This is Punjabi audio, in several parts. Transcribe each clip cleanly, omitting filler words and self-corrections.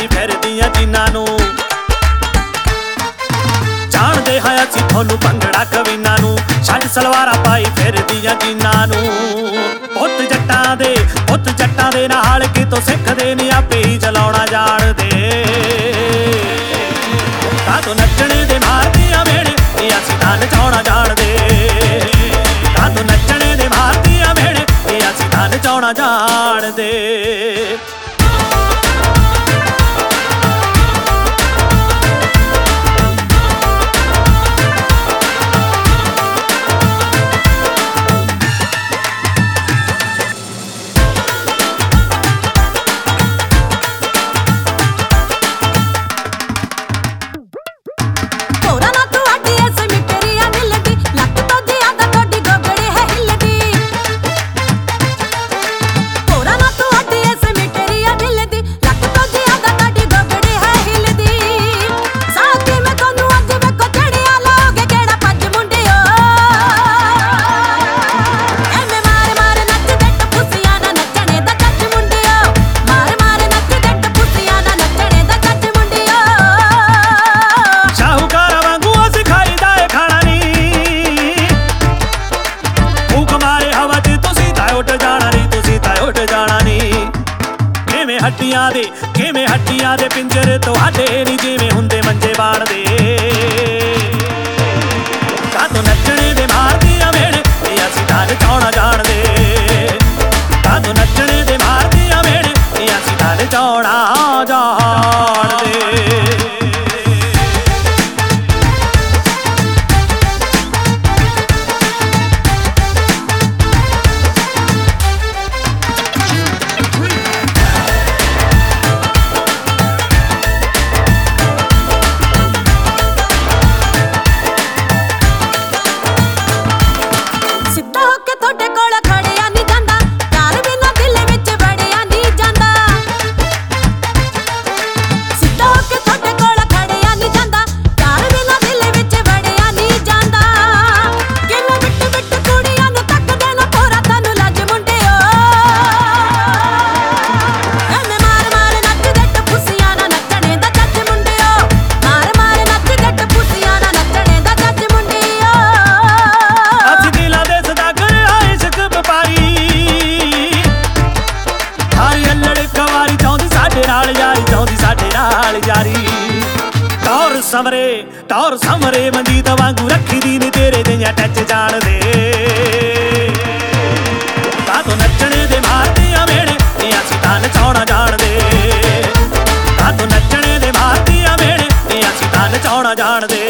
ਫਿਰਦੀਆਂ ਜਿਨ੍ਹਾਂ ਨੂੰ ਜਾਣਦੇ ਹਾਂ ਅਸੀਂ ਤੁਹਾਨੂੰ ਭੰਗੜਾ ਕਵੀਨਾਂ ਨੂੰ ਛੱਡ ਸਲਵਾਰਾਂ ਪਾਈ ਫਿਰਦੀਆਂ ਜਿਨ੍ਹਾਂ ਨੂੰ ਪੁੱਤ ਜੱਟਾਂ ਦੇ ਨਾਲ ਕਿਤੋਂ ਸਿੱਖਦੇ ਨੀ ਆਪੇ ਹੀ ਚਲਾਉਣਾ ਜਾਣਦੇ ਕਾਹਤੋਂ ਨੱਚਣੇ ਦੇ ਮਾਰਦੀਆਂ ਵੇੜੇ ਇਹ ਅਸੀਂ ਤਾਂ ਨਚਾਉਣਾ ਜਾਣਦੇ ਕਾਹਤੋਂ ਨੱਚਣੇ ਦੇ ਮਾਰਦੀਆਂ ਵੇੜੇ ਇਹ ਅਸੀਂ ਤਾਂ ਨਚਾਉਣਾ ਜਾਣਦੇ ਕਿਵੇਂ ਹੱਡੀਆਂ ਦੇ ਪਿੰਜਰ ਤੁਹਾਡੇ ਨੀ ਜਿਵੇਂ ਹੁੰਦੇ ਮੰਜੇ ਬਾਣਦੇ ਕਾਹਤੋਂ ਨੱਚਣੇ ਦੇ ਮਾਰਦੀਆਂ ਵੇੜੇ ਇਹ ਅਸੀਂ ਤਾਂ ਨਚਾਉਣਾ ਜਾਣਦੇ ਕਾਹਤੋਂ ਨੱਚਣੇ ਦੇ ਮਾਰਦੀਆਂ ਵੇੜੇ ਇਹ ਅਸੀਂ ਤਾਂ ਨਚਾਉਣਾ ਜਾਣਦੇ ਟੌਰ ਸਮਰੇ ਮਨਜੀਤ ਵਾਂਗੂ ਰੱਖੀ ਦੀ ਨੀ ਤੇਰੇ ਜਿਹੀਆਂ ਟੱਚ ਜਾਣਦੇ ਕਾਹਤੋਂ ਨੱਚਣੇ ਦੇ ਮਾਰਦੀਆਂ ਵੇੜੇ ਇਹ ਅਸੀਂ ਤਾਂ ਨਚਾਉਣਾ ਜਾਣਦੇ ਕਾਹਤੋਂ ਨੱਚਣੇ ਦੇ ਮਾਰਦੀਆਂ ਵੇੜੇ ਇਹ ਅਸੀਂ ਤਾਂ ਨਚਾਉਣਾ ਜਾਣਦੇ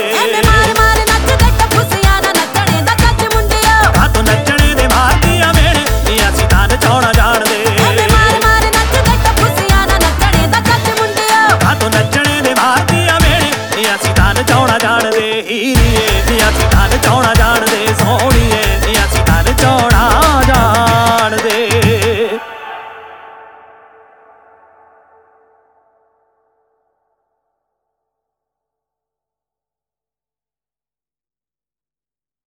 ਕਾਹਤੋਂ ਨੱਚਣੇ ਦੇ ਮਾਰਦੀਆਂ ਵੇੜੇ ਇਹ ਅਸੀਂ ਤਾਂ ਨਚਾਉਣਾ ਜਾਣਦੇ ਕਾਹਤੋਂ ਨੱਚਣੇ ਦੇ ਮਾਰਦੀਆਂ ਵੇੜੇ ਇਹ ਅਸੀਂ ਤਾਂ ਨਚਾਉਣਾ ਜਾਣਦੇ ਹੀਰੀਆਂ